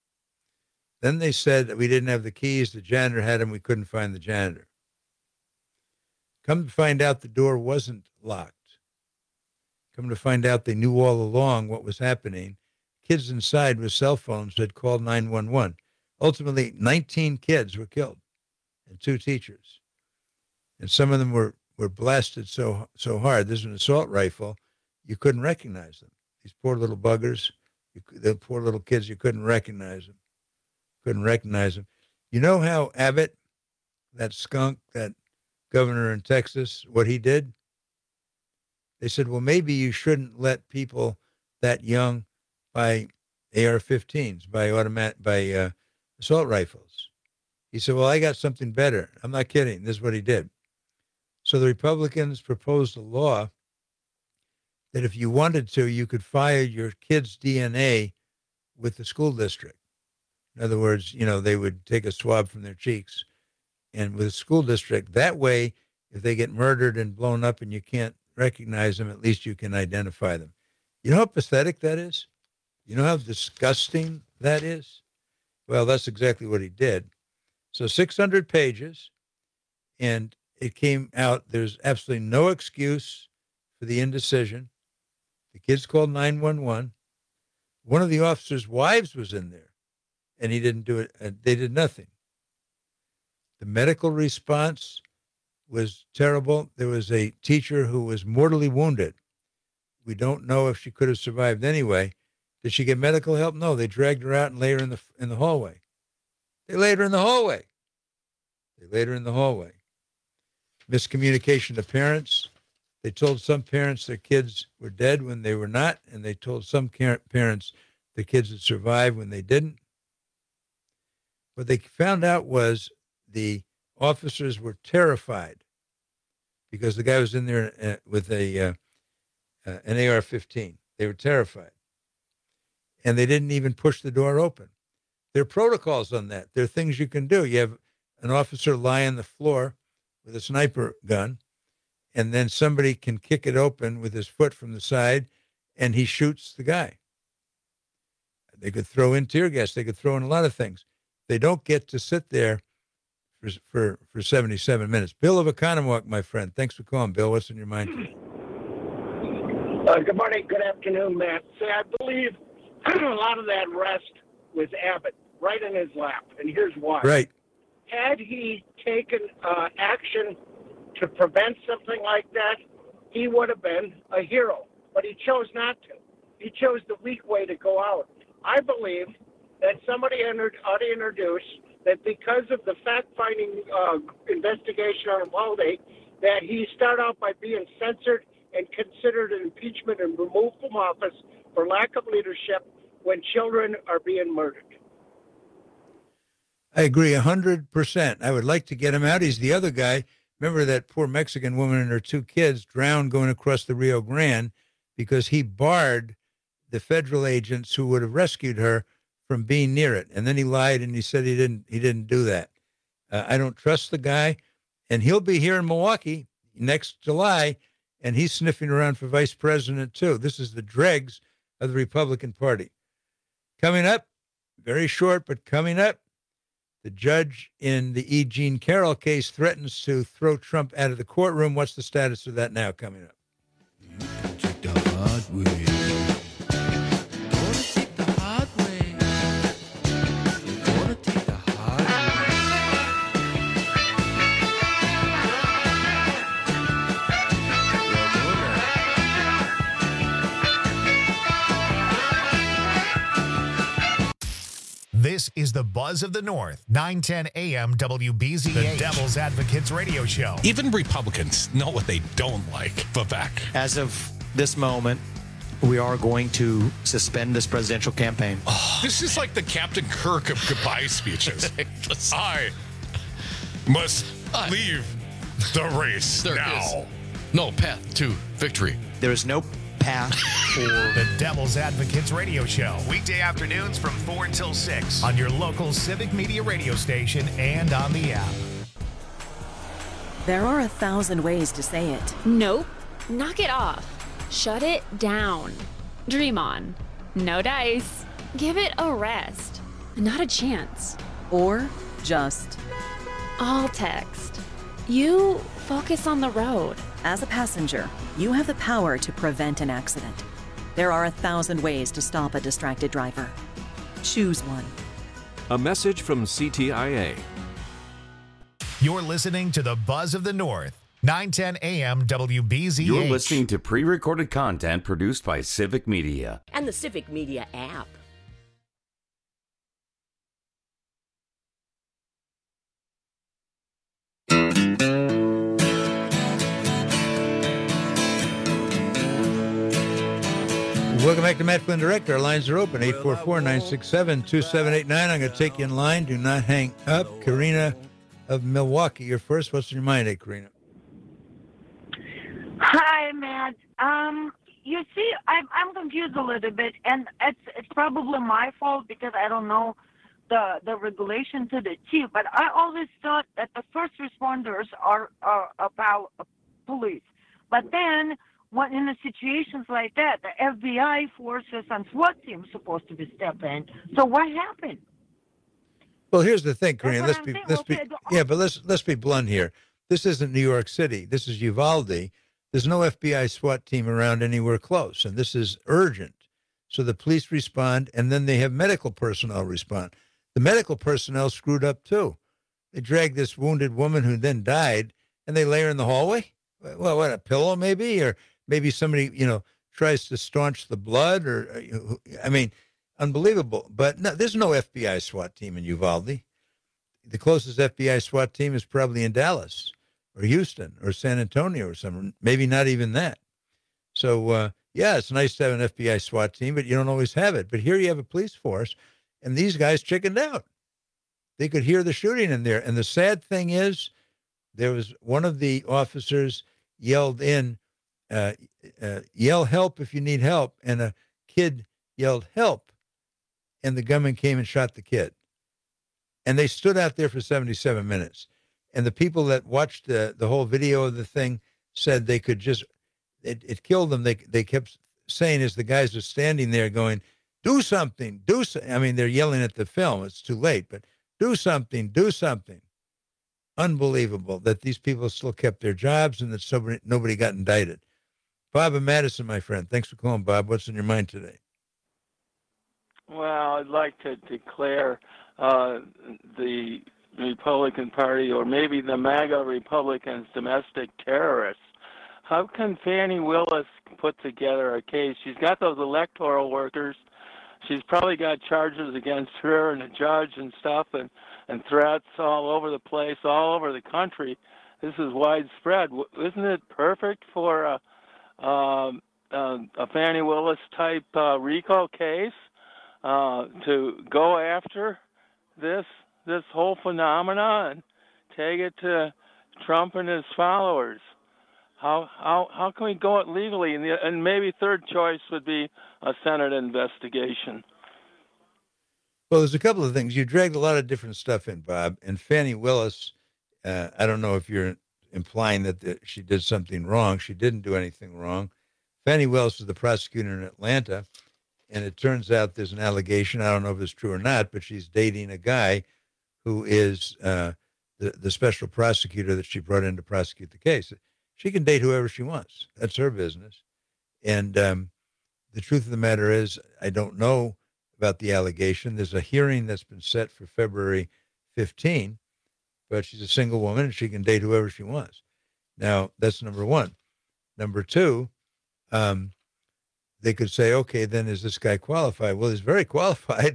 Then they said that we didn't have the keys, the janitor had them, we couldn't find the janitor. Come to find out the door wasn't locked. Come to find out they knew all along what was happening. Kids inside with cell phones had called nine one one. Ultimately, nineteen kids were killed and two teachers. And some of them were, were blasted so so hard. This is an assault rifle. You couldn't recognize them. These poor little buggers, you, the poor little kids, you couldn't recognize them. Couldn't recognize them. You know how Abbott, that skunk, that governor in Texas, what he did? They said, well, maybe you shouldn't let people that young buy A R fifteens, by automatic, by uh, assault rifles. He said, well, I got something better. I'm not kidding. This is what he did. So the Republicans proposed a law that if you wanted to, you could file your kid's D N A with the school district. In other words, you know, they would take a swab from their cheeks and with the school district. That way, if they get murdered and blown up and you can't recognize them, at least you can identify them. You know how pathetic that is? You know how disgusting that is? Well, that's exactly what he did. So six hundred pages, and it came out. There's absolutely no excuse for the indecision. The kids called nine one one. One of the officers' wives was in there, and he didn't do it. Uh, they did nothing. The medical response was terrible. There was a teacher who was mortally wounded. We don't know if she could have survived anyway. Did she get medical help? No, they dragged her out and laid her in the in the hallway. They laid her in the hallway. They laid her in the hallway. Miscommunication to parents. They told some parents their kids were dead when they were not, and they told some parents the kids had survived when they didn't. What they found out was the officers were terrified because the guy was in there uh, with a uh, uh, an A R fifteen. They were terrified. And they didn't even push the door open. There are protocols on that. There are things you can do. You have an officer lie on the floor with a sniper gun, and then somebody can kick it open with his foot from the side, and he shoots the guy. They could throw in tear gas. They could throw in a lot of things. They don't get to sit there for for, for seventy-seven minutes. Bill of Economowoc, my friend. Thanks for calling, Bill. What's in your mind today? Uh, good morning. Good afternoon, Matt. See, I believe a lot of that rest was Abbott right in his lap, and here's why. Right. Had he taken uh, action to prevent something like that, he would have been a hero. But he chose not to. He chose the weak way to go out. I believe that somebody entered, ought to introduce that because of the fact-finding uh, investigation on Uvalde, that he start out by being censored and considered an impeachment and removed from office for lack of leadership when children are being murdered. I agree one hundred percent. I would like to get him out. He's the other guy. Remember that poor Mexican woman and her two kids drowned going across the Rio Grande because he barred the federal agents who would have rescued her from being near it. And then he lied and he said he didn't he didn't do that. Uh, I don't trust the guy. And he'll be here in Milwaukee next July, and he's sniffing around for vice president too. This is the dregs of the Republican Party. Coming up, very short, but coming up, the judge in the E. Jean Carroll case threatens to throw Trump out of the courtroom. What's the status of that now? Coming up. You can take the hard way. Gonna take the hard way. Gonna take the hard This This is the Buzz of the North, nine ten A M W B Z H, the Devil's Advocates radio show. Even Republicans know what they don't like. Vivek. As of this moment, we are going to suspend this presidential campaign. Oh, this is like the Captain Kirk of goodbye speeches. I must uh, leave the race there now. Is no path to victory. There is no path for the Devil's Advocates radio show. Weekday afternoons from four until six on your local Civic Media radio station and on the app. There are a thousand ways to say it. Nope. Knock it off. Shut it down. Dream on. No dice. Give it a rest. Not a chance. Or just all text. You focus on the road. As a passenger, you have the power to prevent an accident. There are a thousand ways to stop a distracted driver. Choose one. A message from C T I A. You're listening to the Buzz of the North, nine ten A M W B Z H. You're listening to pre-recorded content produced by Civic Media. And the Civic Media app. Welcome back to Matt Flynn Direct. Our lines are open, eight four four, nine six seven, two seven eight nine. I'm going to take you in line. Do not hang up. Karina of Milwaukee, you're first. What's in your mind, eh, Karina? Hi, Matt. Um, you see, I'm, I'm confused a little bit, and it's it's probably my fault because I don't know the the regulation to the T, but I always thought that the first responders are, are about police. But then when in the situations like that, the F B I forces and SWAT team supposed to be stepping in. So what happened? Well, here's the thing, Karina. Let's be saying. let's Okay, be yeah, but let's let's be blunt here. This isn't New York City. This is Uvalde. There's no F B I SWAT team around anywhere close, and this is urgent. So the police respond, and then they have medical personnel respond. The medical personnel screwed up too. They dragged this wounded woman who then died, and they lay her in the hallway. Well, what, a pillow maybe, or maybe somebody you know tries to staunch the blood, or you know, I mean, unbelievable. But no, there's no F B I SWAT team in Uvalde. The closest F B I SWAT team is probably in Dallas or Houston or San Antonio or something, maybe not even that. So, uh, yeah, it's nice to have an F B I SWAT team, but you don't always have it. But here you have a police force, and these guys chickened out. They could hear the shooting in there. And the sad thing is, there was one of the officers yelled in, uh, uh, yell help if you need help, and a kid yelled help, and the gunman came and shot the kid. And they stood out there for seventy-seven minutes. And the people that watched the, the whole video of the thing said they could just, it, it killed them. They they kept saying as the guys are standing there going, do something, do something. I mean, they're yelling at the film. It's too late, but do something, do something. Unbelievable that these people still kept their jobs and that somebody, nobody got indicted. Bob and Madison, my friend. Thanks for calling, Bob. What's in your mind today? Well, I'd like to declare uh, the Republican Party, or maybe the MAGA Republicans, domestic terrorists. How can Fannie Willis put together a case? She's got those electoral workers. She's probably got charges against her and a judge and stuff, and, and threats all over the place, all over the country. This is widespread. Isn't it perfect for a, um, a, a Fannie Willis type uh, RICO case uh, to go after this this whole phenomena and take it to Trump and his followers? How how how can we go it legally? And, the, and maybe third choice would be a Senate investigation. Well, there's a couple of things. You dragged a lot of different stuff in, Bob. And Fannie Willis, uh, I don't know if you're implying that the, she did something wrong. She didn't do anything wrong. Fannie Willis was the prosecutor in Atlanta, and it turns out there's an allegation. I don't know if it's true or not, but she's dating a guy who is uh, the, the special prosecutor that she brought in to prosecute the case. She can date whoever she wants. That's her business. And um, the truth of the matter is, I don't know about the allegation. There's a hearing that's been set for February fifteenth, but she's a single woman and she can date whoever she wants. Now, that's number one. Number two, um, they could say, okay, then is this guy qualified? Well, he's very qualified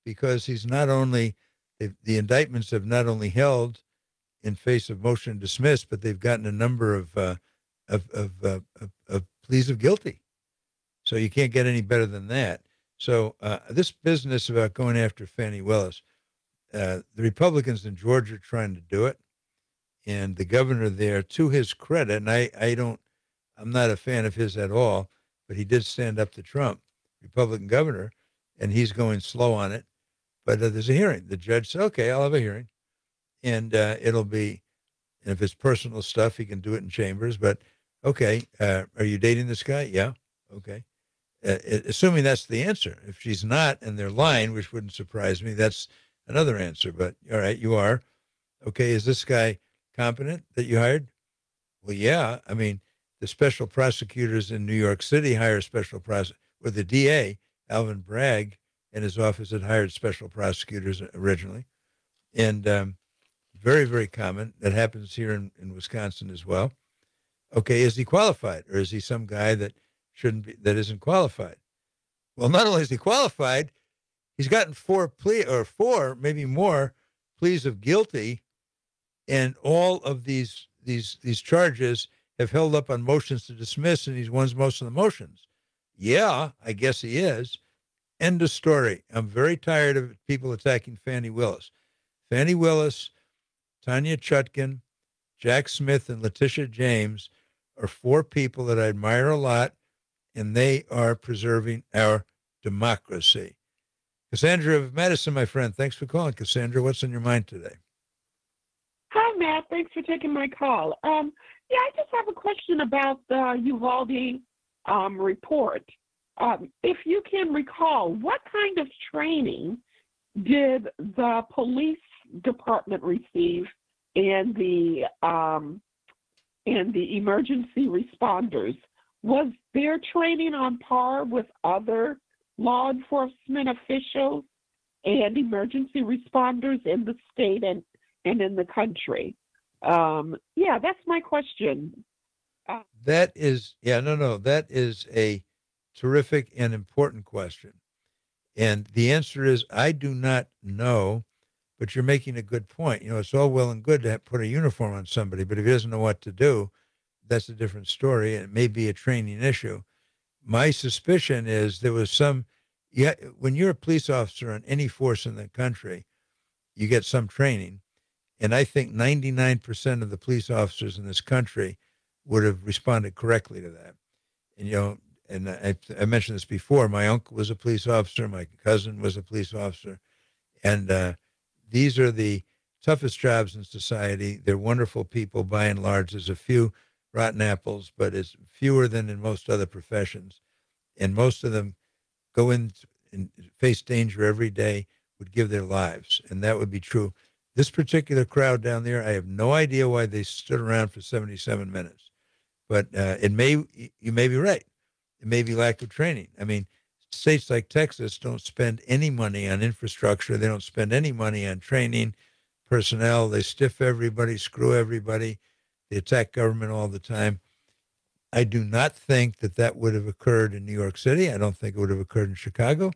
because he's not only, the indictments have not only held in face of motion to dismiss, but they've gotten a number of, uh, of, of, uh, of, of pleas of guilty. So you can't get any better than that. So uh, this business about going after Fani Willis, uh, the Republicans in Georgia are trying to do it. And the governor there, to his credit, and I, I don't, I'm not a fan of his at all, but he did stand up to Trump, Republican governor, and he's going slow on it. But uh, there's a hearing. The judge said, okay, I'll have a hearing. And uh, it'll be, and if it's personal stuff, he can do it in chambers. But, okay, uh, are you dating this guy? Yeah. Okay. Uh, assuming that's the answer. If she's not and they're lying, which wouldn't surprise me, that's another answer. But, all right, you are. Okay, is this guy competent that you hired? Well, yeah. I mean, the special prosecutors in New York City hire special prosecutors, or the D A, Alvin Bragg, and his office had hired special prosecutors originally. And um, very, very common. That happens here in, in Wisconsin as well. Okay, is he qualified, or is he some guy that shouldn't be, that isn't qualified? Well, not only is he qualified, he's gotten four plea or four, maybe more, pleas of guilty, and all of these these these charges have held up on motions to dismiss, and he's won most of the motions. Yeah, I guess he is. End of story. I'm very tired of people attacking Fani Willis. Fani Willis, Tanya Chutkin, Jack Smith, and Letitia James are four people that I admire a lot, and they are preserving our democracy. Cassandra of Madison, my friend, thanks for calling. Cassandra, what's on your mind today? Hi, Matt. Thanks for taking my call. Um, yeah, I just have a question about the Uvalde um, report. Um, if you can recall, what kind of training did the police department receive and the um, and the emergency responders? Was their training on par with other law enforcement officials and emergency responders in the state and, and in the country? Um, yeah, that's my question. Uh, that is, yeah, no, no, that is a terrific and important question. And the answer is, I do not know, but you're making a good point. You know, it's all well and good to have, put a uniform on somebody, but if he doesn't know what to do, that's a different story, and it may be a training issue. My suspicion is there was some, yeah, when you're a police officer on any force in the country, you get some training. And I think ninety-nine percent of the police officers in this country would have responded correctly to that. And, you know, and I, I mentioned this before, my uncle was a police officer, my cousin was a police officer. And uh, these are the toughest jobs in society. They're wonderful people by and large. There's a few rotten apples, but it's fewer than in most other professions. And most of them go in and face danger every day, would give their lives. And that would be true. This particular crowd down there, I have no idea why they stood around for seventy-seven minutes. But uh, it may, you may be right. It may be lack of training. I mean, states like Texas don't spend any money on infrastructure. They don't spend any money on training personnel. They stiff everybody, screw everybody. They attack government all the time. I do not think that that would have occurred in New York City. I don't think it would have occurred in Chicago.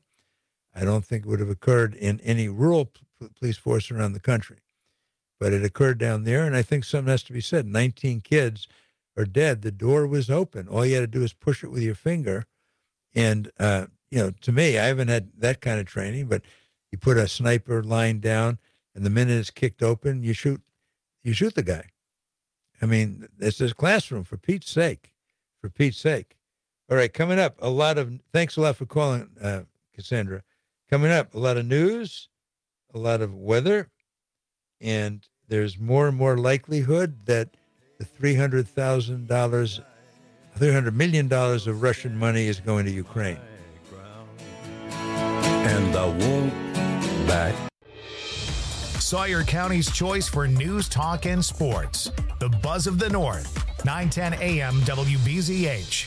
I don't think it would have occurred in any rural p- police force around the country. But it occurred down there, and I think something has to be said. nineteen kids are dead. The door was open. All you had to do is push it with your finger. And, uh, you know, to me, I haven't had that kind of training, but you put a sniper line down, and the minute it's kicked open, you shoot, you shoot the guy. I mean, this is a classroom, for Pete's sake, for Pete's sake. All right, coming up, a lot of, thanks a lot for calling, uh, Cassandra. Coming up, a lot of news, a lot of weather, and there's more and more likelihood that the three hundred thousand dollars, three hundred million dollars of Russian money is going to Ukraine. And I won't back. Sawyer County's choice for news, talk, and sports. The Buzz of the North, nine ten A M W B Z H.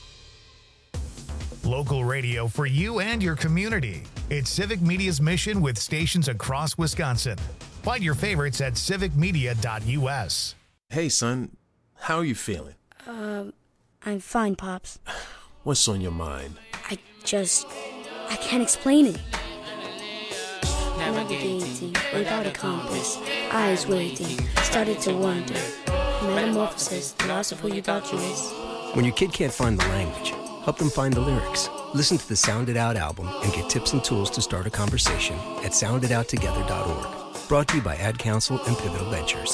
Local radio for you and your community. It's Civic Media's mission with stations across Wisconsin. Find your favorites at civic media dot U S. Hey, son, how are you feeling? Um, I'm fine, Pops. What's on your mind? I just, I can't explain it. navigating without a compass, eyes waiting, started to wonder. Metamorphosis, the loss of who you thought you was. When your kid can't find the language, help them find the lyrics. Listen to the Sound It Out album and get tips and tools to start a conversation at sound it out together dot org. Brought to you by Ad Council and Pivotal Ventures.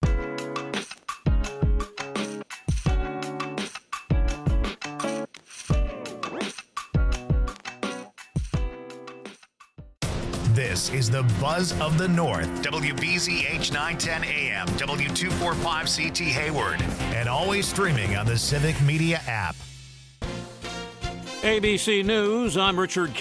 This is the Buzz of the North. W B Z H nine ten A M, W two forty-five C T Hayward, and always streaming on the Civic Media app. A B C News, I'm Richard